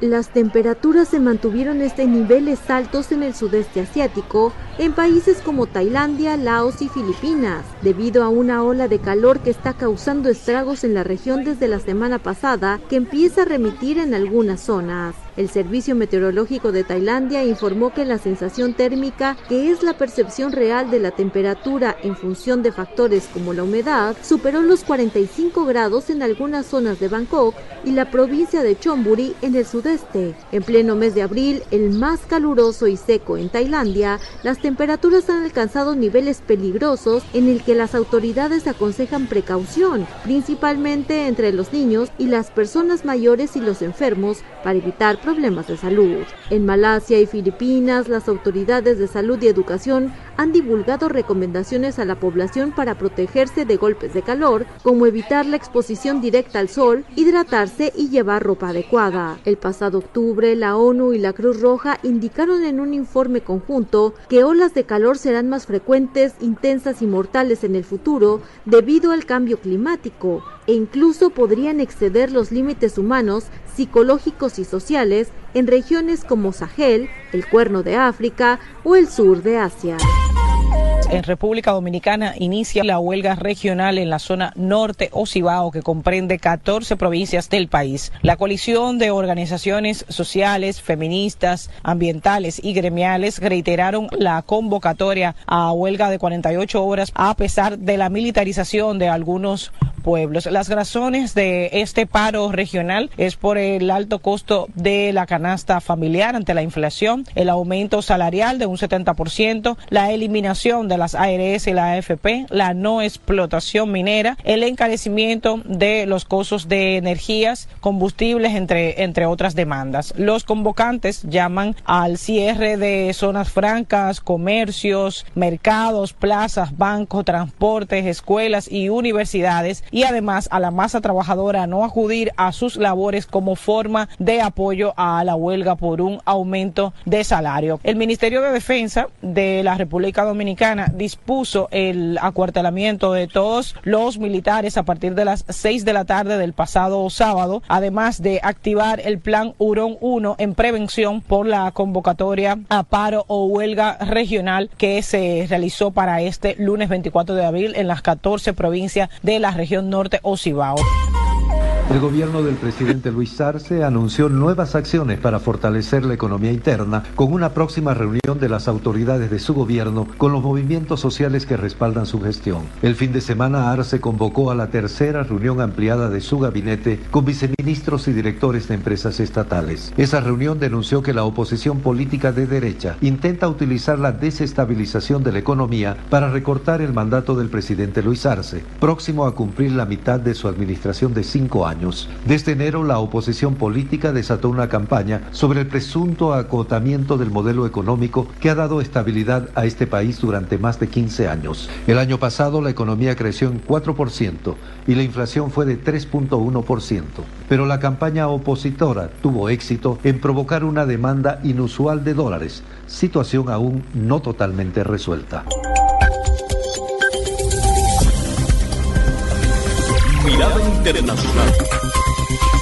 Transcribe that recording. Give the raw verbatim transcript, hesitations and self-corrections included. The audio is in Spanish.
Las temperaturas se mantuvieron en niveles altos en el sudeste asiático, en países como Tailandia, Laos y Filipinas, debido a una ola de calor que está causando estragos en la región desde la semana pasada, que empieza a remitir en algunas zonas. El Servicio Meteorológico de Tailandia informó que la sensación térmica, que es la percepción real de la temperatura en función de factores como la humedad, superó los cuarenta y cinco grados en algunas zonas de Bangkok y la provincia de Chonburi en el sudeste. En pleno mes de abril, el más caluroso y seco en Tailandia, las temperaturas han alcanzado niveles peligrosos en el que las autoridades aconsejan precaución, principalmente entre los niños y las personas mayores y los enfermos, para evitar problemas de salud. En Malasia y Filipinas, las autoridades de salud y educación han divulgado recomendaciones a la población para protegerse de golpes de calor, como evitar la exposición directa al sol, hidratarse y llevar ropa adecuada. El pasado octubre, la ONU y la Cruz Roja indicaron en un informe conjunto que olas de calor serán más frecuentes, intensas y mortales en el futuro debido al cambio climático, e incluso podrían exceder los límites humanos, psicológicos y sociales en regiones como Sahel, el Cuerno de África o el sur de Asia. En República Dominicana inicia la huelga regional en la zona norte o Cibao, que comprende catorce provincias del país. La coalición de organizaciones sociales, feministas, ambientales y gremiales reiteraron la convocatoria a huelga de cuarenta y ocho horas a pesar de la militarización de algunos pueblos. Las razones de este paro regional es por el alto costo de la canasta familiar ante la inflación, el aumento salarial de un setenta por ciento, la eliminación de las A R S y la A F P, la no explotación minera, el encarecimiento de los costos de energías, combustibles, entre, entre otras demandas. Los convocantes llaman al cierre de zonas francas, comercios, mercados, plazas, bancos, transportes, escuelas y universidades, y además a la masa trabajadora a no acudir a sus labores como forma de apoyo a la huelga por un aumento de salario. El Ministerio de Defensa de la República Dominicana dispuso el acuartelamiento de todos los militares a partir de las seis de la tarde del pasado sábado, además de activar el plan Hurón uno en prevención por la convocatoria a paro o huelga regional que se realizó para este lunes veinticuatro de abril en las catorce provincias de la región norte o Cibao. El gobierno del presidente Luis Arce anunció nuevas acciones para fortalecer la economía interna con una próxima reunión de las autoridades de su gobierno con los movimientos sociales que respaldan su gestión. El fin de semana Arce convocó a la tercera reunión ampliada de su gabinete con viceministros y directores de empresas estatales. Esa reunión denunció que la oposición política de derecha intenta utilizar la desestabilización de la economía para recortar el mandato del presidente Luis Arce, próximo a cumplir la mitad de su administración de cinco años. Desde enero, la oposición política desató una campaña sobre el presunto acotamiento del modelo económico que ha dado estabilidad a este país durante más de quince años. El año pasado, la economía creció en cuatro por ciento y la inflación fue de tres punto uno por ciento. Pero la campaña opositora tuvo éxito en provocar una demanda inusual de dólares, situación aún no totalmente resuelta. Mirada Internacional.